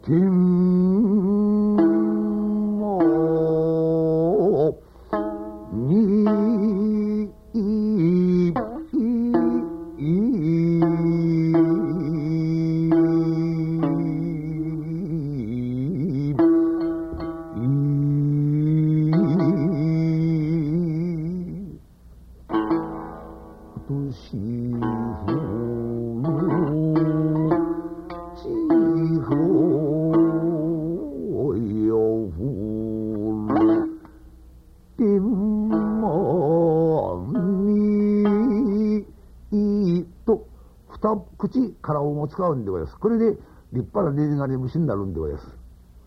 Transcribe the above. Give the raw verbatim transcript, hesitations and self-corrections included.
金もに口からをも使うんでございます。これで立派なねじがね節になるんでございます。